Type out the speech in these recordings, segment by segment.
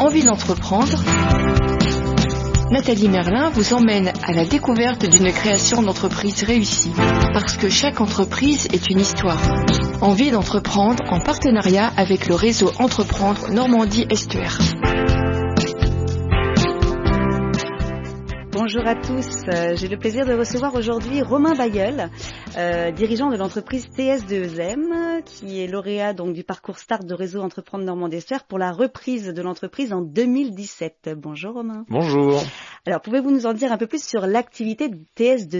envie d'entreprendre, Nathalie Merlin vous emmène à la découverte d'une création d'entreprise réussie. Parce que chaque entreprise est une histoire. Envie d'entreprendre en partenariat avec le réseau Entreprendre Normandie Estuaire. Bonjour à tous, j'ai le plaisir de recevoir aujourd'hui Romain Bailleul, dirigeant de l'entreprise TS2M, qui est lauréat donc du parcours Start de réseau Entreprendre Normandie Estuaire pour la reprise de l'entreprise en 2017. Bonjour Romain. Bonjour. Alors pouvez-vous nous en dire un peu plus sur l'activité de TS2M ?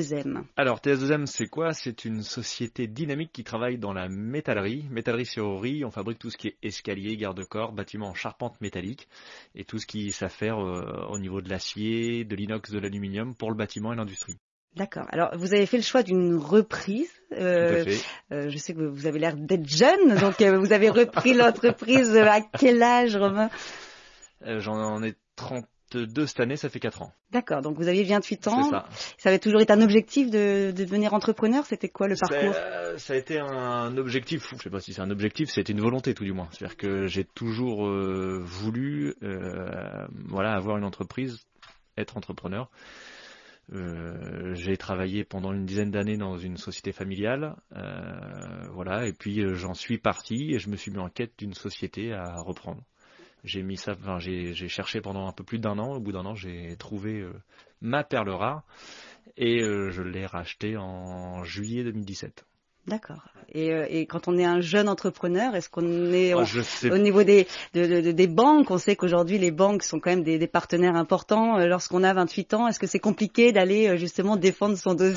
Alors TS2M c'est quoi ? C'est une société dynamique qui travaille dans la métallerie, serrurerie. On fabrique tout ce qui est escalier, garde-corps, bâtiments en charpente métallique et tout ce qui s'affaire au niveau de l'acier, de l'inox, de l'aluminium pour le bâtiment et l'industrie. D'accord. Alors, vous avez fait le choix d'une reprise. Tout à fait. Je sais que vous avez l'air d'être jeune, donc vous avez repris l'entreprise à quel âge, Romain ? J'en ai 32 cette année, ça fait 4 ans. D'accord, donc vous aviez 28 ans. C'est ça. Ça avait toujours été un objectif de devenir entrepreneur ? C'était quoi le parcours ? Ça a été un objectif, je ne sais pas si c'est un objectif, c'était une volonté tout du moins. C'est-à-dire que j'ai toujours voulu avoir une entreprise, être entrepreneur. J'ai travaillé pendant une dizaine d'années dans une société familiale, et puis j'en suis parti et je me suis mis en quête d'une société à reprendre. J'ai cherché pendant un peu plus d'1 an. Au bout d'1 an, j'ai trouvé ma perle rare et je l'ai rachetée en juillet 2017. D'accord. Et quand on est un jeune entrepreneur, est-ce qu'on est au niveau des banques ? On sait qu'aujourd'hui les banques sont quand même des partenaires importants. Lorsqu'on a 28 ans, est-ce que c'est compliqué d'aller justement défendre son dossier ?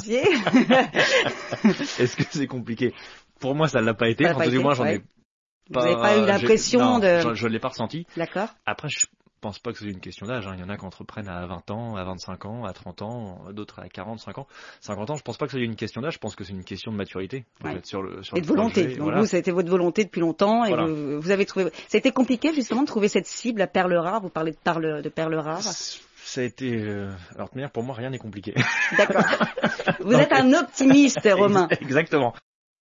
Est-ce que c'est compliqué ? Pour moi, ça ne l'a pas été. Du moins, j'en ai Vous n'avez pas eu l'impression de... Je ne l'ai pas ressenti. D'accord. Après, je pense pas que c'est une question d'âge. Il y en a qui entreprennent à 20 ans, à 25 ans, à 30 ans, d'autres à 40, 50 ans. Je pense pas que c'est une question d'âge. Je pense que c'est une question de maturité. Ouais. Et de volonté. Projet, donc vous, ça a été votre volonté depuis longtemps. Et vous avez trouvé... Ça a été compliqué justement de trouver cette cible, la perle rare. Vous parlez de perle rare. Ça a été... Alors de manière, pour moi, rien n'est compliqué. D'accord. Vous êtes un optimiste, Romain. Exactement.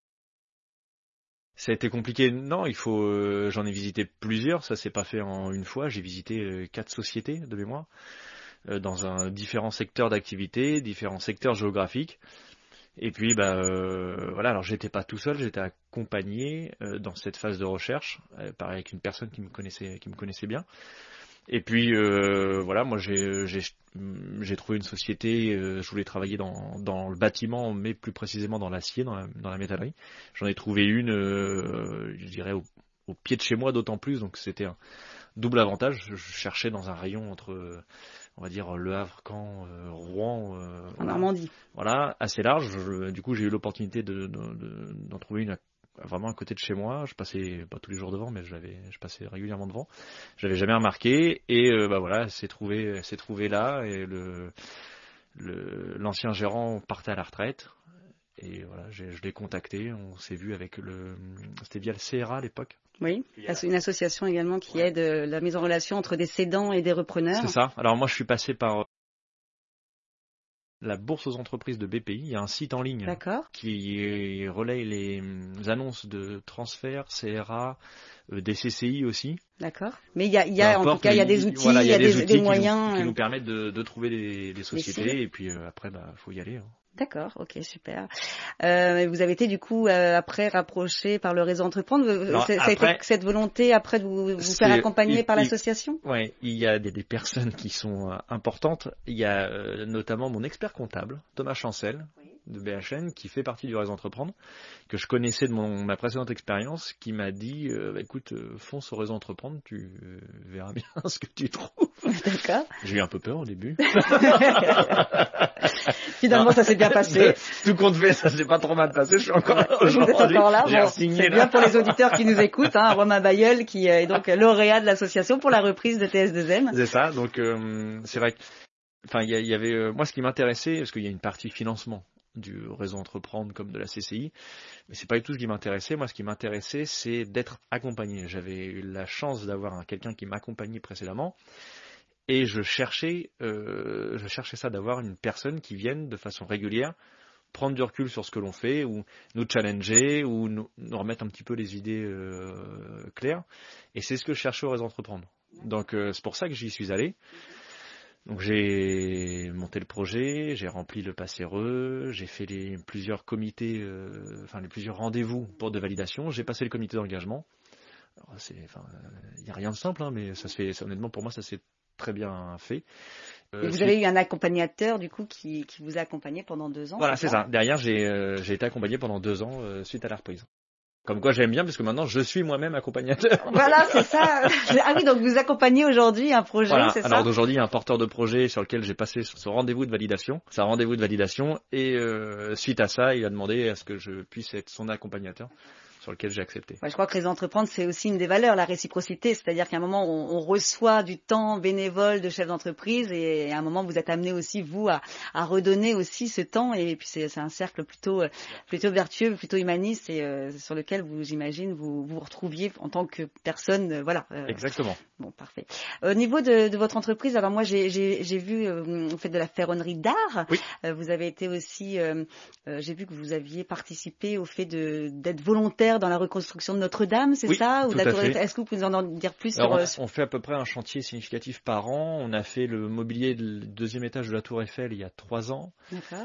Ça a été compliqué. Non, j'en ai visité plusieurs. Ça s'est pas fait en une fois. J'ai visité 4 sociétés de mémoire dans différents secteurs d'activité, différents secteurs géographiques. Et puis, alors j'étais pas tout seul, j'étais accompagné dans cette phase de recherche, pareil avec une personne qui me connaissait bien. Et puis moi j'ai trouvé une société, je voulais travailler dans le bâtiment, mais plus précisément dans l'acier, dans la métallerie. J'en ai trouvé une, je dirais au pied de chez moi, d'autant plus, donc c'était un double avantage. Je cherchais dans un rayon entre, on va dire, Le Havre, Caen, Rouen, en Normandie. Voilà, assez large. Du coup, j'ai eu l'opportunité d'en trouver une vraiment à côté de chez moi. Je passais pas tous les jours devant, mais je passais régulièrement devant. Je l'avais jamais remarqué et c'est trouvé là et l'ancien gérant partait à la retraite et voilà, je l'ai contacté. On s'est vu c'était via le CRA à l'époque. Oui, une association également qui aide la mise en relation entre des cédants et des repreneurs. C'est ça. Alors moi, je suis passé par la bourse aux entreprises de BPI. Il y a un site en ligne qui relaye les annonces de transfert, CRA, des CCI aussi. D'accord. Mais il y a des outils, il y a des moyens qui nous permettent de trouver des sociétés et puis après faut y aller. Hein. D'accord, ok, super. Vous avez été du coup après rapproché par le réseau Entreprendre. Ça a été cette volonté après de vous faire accompagner par l'association ? Oui, il y a des personnes qui sont importantes. Il y a notamment mon expert comptable, Thomas Chancel, de BHN, qui fait partie du réseau Entreprendre, que je connaissais de ma précédente expérience, qui m'a dit écoute, fonce au réseau Entreprendre, tu verras bien ce que tu trouves. D'accord. J'ai eu un peu peur au début. Finalement, ça s'est bien passé. Tout compte fait, ça s'est pas trop mal passé. Je suis encore là. Vous êtes encore là. Bon, c'est bien pour les auditeurs qui nous écoutent. Romain Bailleul, qui est donc lauréat de l'association pour la reprise de TS2M. C'est ça. Donc, c'est vrai que, il y avait, moi, ce qui m'intéressait, parce qu'il y a une partie financement du réseau Entreprendre comme de la CCI, mais c'est pas du tout ce qui m'intéressait. Moi, ce qui m'intéressait, c'est d'être accompagné. J'avais eu la chance d'avoir quelqu'un qui m'accompagnait précédemment. Et je cherchais ça, d'avoir une personne qui vienne de façon régulière prendre du recul sur ce que l'on fait, ou nous challenger, ou nous remettre un petit peu les idées claires. Et c'est ce que je cherchais au réseau Entreprendre. Donc c'est pour ça que j'y suis allé. Donc j'ai monté le projet, j'ai rempli le PASSERE, j'ai fait plusieurs comités, les plusieurs rendez-vous pour de validation. J'ai passé le comité d'engagement. Il n'y a rien de simple, hein, mais ça se fait. Honnêtement, pour moi, ça s'est très bien fait. Et vous avez eu un accompagnateur du coup qui vous a accompagné pendant 2 ans. Voilà, c'est ça. Derrière, j'ai été accompagné pendant 2 ans suite à la reprise. Comme quoi j'aime bien, parce que maintenant je suis moi-même accompagnateur. Voilà, c'est ça. Ah oui, donc vous accompagnez aujourd'hui un projet, voilà. C'est ça. Alors d'aujourd'hui, il y a un porteur de projet sur lequel j'ai passé ce rendez-vous de validation. C'est un rendez-vous de validation et suite à ça, il a demandé à ce que je puisse être son accompagnateur, sur lequel j'ai accepté. Ouais, je crois que les entreprendre, c'est aussi une des valeurs, la réciprocité. C'est-à-dire qu'à un moment, on reçoit du temps bénévole de chef d'entreprise et à un moment, vous êtes amené aussi, vous, à redonner aussi ce temps. Et puis, c'est un cercle plutôt vertueux, plutôt humaniste et sur lequel j'imagine, vous retrouviez en tant que personne. Voilà. Exactement. Bon, parfait. Au niveau de votre entreprise, alors moi, j'ai vu, vous faites de la ferronnerie d'art. Oui. Vous avez été aussi, j'ai vu que vous aviez participé au fait d'être volontaire dans la reconstruction de Notre-Dame, c'est ça? Tout à fait. Est-ce que vous pouvez nous en dire plus Alors, on fait à peu près un chantier significatif par an. On a fait le mobilier du 2e étage de la Tour Eiffel il y a 3 ans. D'accord.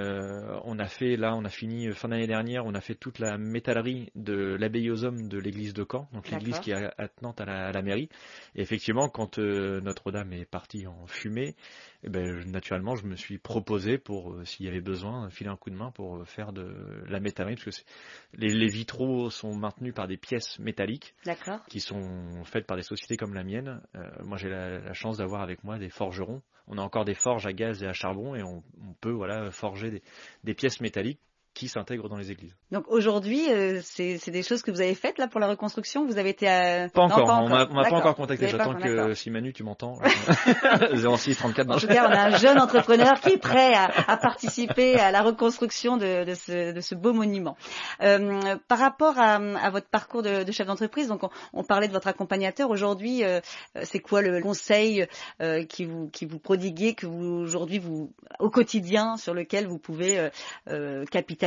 On a fini fin d'année dernière, on a fait toute la métallerie de l'abbaye aux hommes de l'église de Caen, donc l'église qui est attenante à la mairie. Et effectivement, quand Notre-Dame est partie en fumée, naturellement, je me suis proposé pour, s'il y avait besoin, filer un coup de main pour faire de la métallerie, parce que les vitraux sont maintenus par des pièces métalliques qui sont faites par des sociétés comme la mienne. Moi, j'ai la chance d'avoir avec moi des forgerons. On a encore des forges à gaz et à charbon et on peut forger des pièces métalliques qui s'intègrent dans les églises. Donc aujourd'hui, c'est des choses que vous avez faites là pour la reconstruction. Vous avez été Pas encore. On m'a pas encore contacté. J'attends que si Manu, tu m'entends. 06 34. En tout cas, on a un jeune entrepreneur qui est prêt à participer à la reconstruction de ce beau monument. Par rapport à votre parcours de chef d'entreprise, donc on parlait de votre accompagnateur. Aujourd'hui, c'est quoi le conseil qui vous prodiguez, que vous aujourd'hui au quotidien sur lequel vous pouvez capitaliser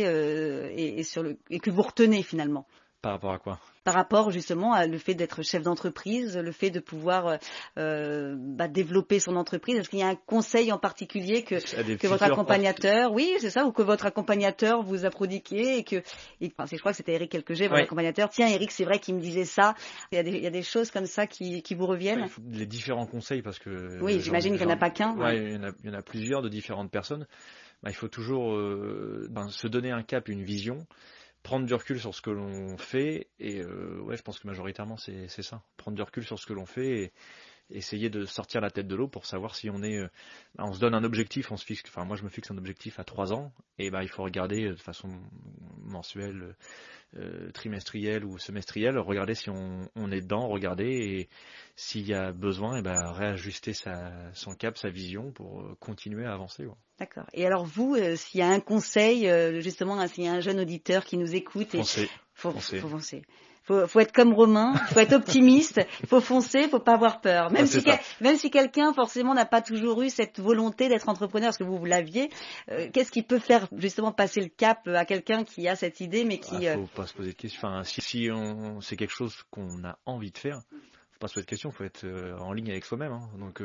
et que vous retenez finalement? Par rapport à quoi? Par rapport justement à le fait d'être chef d'entreprise, le fait de pouvoir développer son entreprise. Est-ce qu'il y a un conseil en particulier que votre accompagnateur, oui, c'est ça, ou que votre accompagnateur vous a prodigué je crois que c'était Eric Quelquejet, votre accompagnateur. Tiens, Eric, c'est vrai qu'il me disait ça. Il y a des choses comme ça qui vous reviennent. Les différents conseils, parce que oui, j'imagine qu'il n'y en a pas qu'un. Ouais, il y en a plusieurs de différentes personnes. Il faut toujours se donner un cap, une vision, prendre du recul sur ce que l'on fait et je pense que majoritairement c'est ça, prendre du recul sur ce que l'on fait et essayer de sortir la tête de l'eau pour savoir si on est on se donne un objectif, moi je me fixe un objectif à 3 ans et il faut regarder de façon mensuelle, trimestrielle ou semestrielle, regarder si on est dedans, regarder et s'il y a besoin réajuster son cap, sa vision pour continuer à avancer. D'accord. Et alors vous, s'il y a un conseil, justement, s'il y a un jeune auditeur qui nous écoute, faut foncer. Faut être comme Romain, faut être optimiste, faut foncer, faut pas avoir peur. Même si quelqu'un forcément n'a pas toujours eu cette volonté d'être entrepreneur, parce que vous l'aviez, qu'est-ce qui peut faire justement passer le cap à quelqu'un qui a cette idée mais qui faut pas se poser de questions. Enfin, si c'est quelque chose qu'on a envie de faire, faut pas se poser de questions, faut être en ligne avec soi-même. Hein. Donc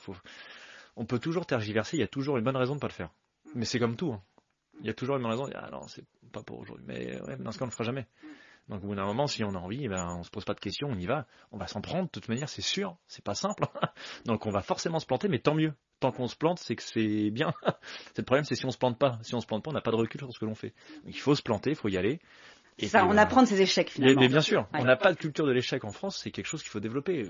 on peut toujours tergiverser, il y a toujours une bonne raison de pas le faire. Mais c'est comme tout. Hein. Il y a toujours une bonne raison de dire non, c'est pas pour aujourd'hui. Mais dans ce cas, on le fera jamais. Donc au bout d'un moment, si on a envie, on se pose pas de questions, on y va. On va s'en prendre, de toute manière, c'est sûr, c'est pas simple. Donc on va forcément se planter, mais tant mieux. Tant qu'on se plante, c'est que c'est bien. Le problème, c'est si on se plante pas. Si on se plante pas, on n'a pas de recul sur ce que l'on fait. Donc il faut se planter, il faut y aller. Et ça, on apprend de ses échecs finalement. Mais bien sûr, on n'a pas de culture de l'échec en France, c'est quelque chose qu'il faut développer.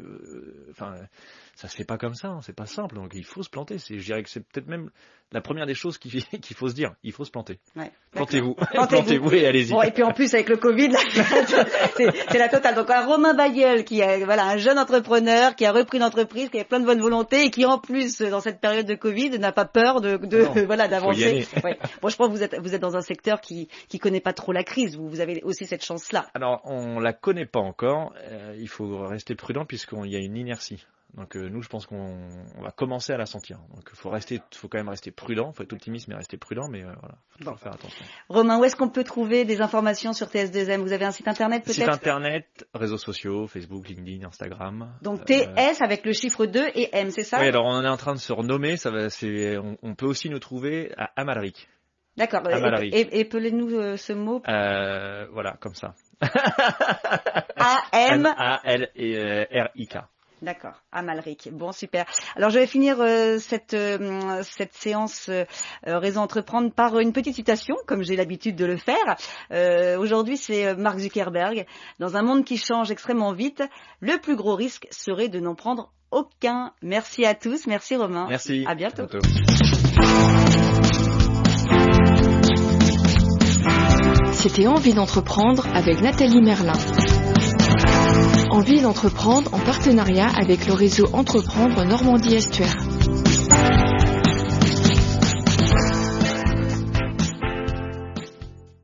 Ça se fait pas comme ça, hein, c'est pas simple. Donc il faut se planter. Je dirais que c'est peut-être même la première des choses qu'il faut se dire. Il faut se planter. Ouais, plantez-vous et allez-y. Bon, et puis en plus avec le Covid, là, c'est la totale. Donc Romain Bailleul, qui est un jeune entrepreneur, qui a repris une entreprise, qui a plein de bonne volonté et qui en plus dans cette période de Covid n'a pas peur d'avancer. Ouais. Bon, je pense que vous êtes dans un secteur qui connaît pas trop la crise. Vous avez aussi cette chance-là. Alors on la connaît pas encore. Il faut rester prudent puisqu'il y a une inertie. Donc nous, je pense qu'on va commencer à la sentir. Donc faut quand même rester prudent, faut être optimiste mais rester prudent, mais voilà, faut toujours faire attention. Romain, où est-ce qu'on peut trouver des informations sur TS2M? Vous avez un site internet peut-être? Site internet, réseaux sociaux, Facebook, LinkedIn, Instagram. Donc TS avec le chiffre 2 et M, c'est ça? Oui, alors on est en train de se renommer, on peut aussi nous trouver à Amalric. D'accord, épelez-nous ce mot. Voilà, comme ça. A-M-A-L-R-I-K. D'accord, Amalric. Bon, super. Alors, je vais finir cette séance Réseau Entreprendre par une petite citation, comme j'ai l'habitude de le faire. Aujourd'hui, c'est Mark Zuckerberg. Dans un monde qui change extrêmement vite, le plus gros risque serait de n'en prendre aucun. Merci à tous. Merci Romain. Merci. À bientôt. C'était Envie d'entreprendre avec Nathalie Merlin. Envie d'entreprendre en partenariat avec le réseau Entreprendre Normandie Estuaire.